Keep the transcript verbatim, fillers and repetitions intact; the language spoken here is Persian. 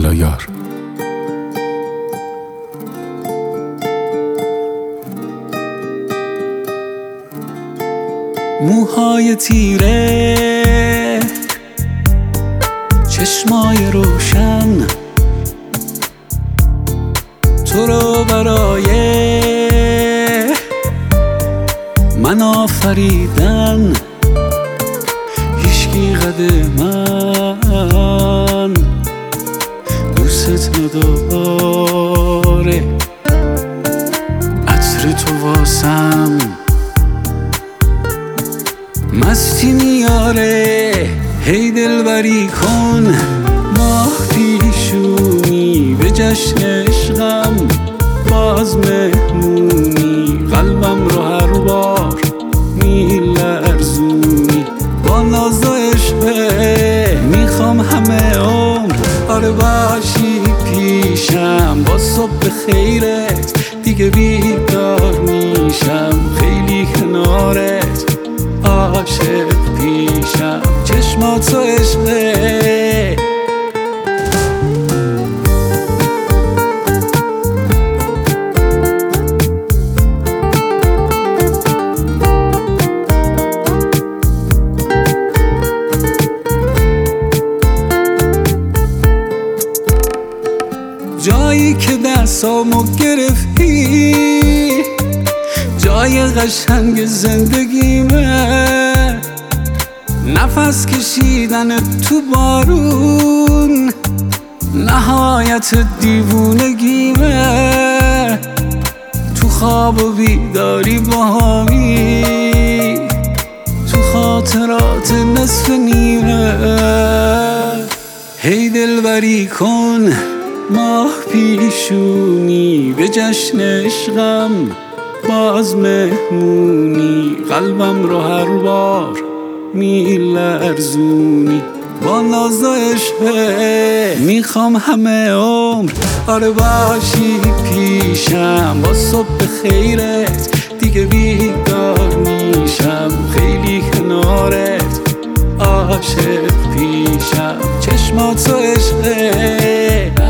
حالا یار. موهای تیره، چشمای روشن، تو رو برای من آفریدن. هیچکی قد من دوست نداره، عطر تو واسم مستی میاره. هی دلبری کن ماه پیشونی، به جشن عشقم باز مهمونی. قلبم رو هر بار میلرزونی، با ناز و عشقه میخوام همه عمر آره باشی پیشم. با صبح خیرت دیگه بیدار میشم، خیلی کنارت عاشق پیشم. چشمات و عشقه جایی که دستامو گرفتی، جای قشنگ زندگیمه. نفس کشیدن تو بارون نهایت دیوونگیمه. تو خواب و بیداری باهامی، تو خاطرات نصف نیمه. هی دلبری کن ماه پیشونی، به جشن عشقم باز مهمونی. قلبم رو هر بار میلرزونی، با ناز و عشقه میخوام همه عمر آره باشی پیشم. با صبح خیرت دیگه بیدار میشم، خیلی کنارت عاشق پیشم. چشمات و عشقه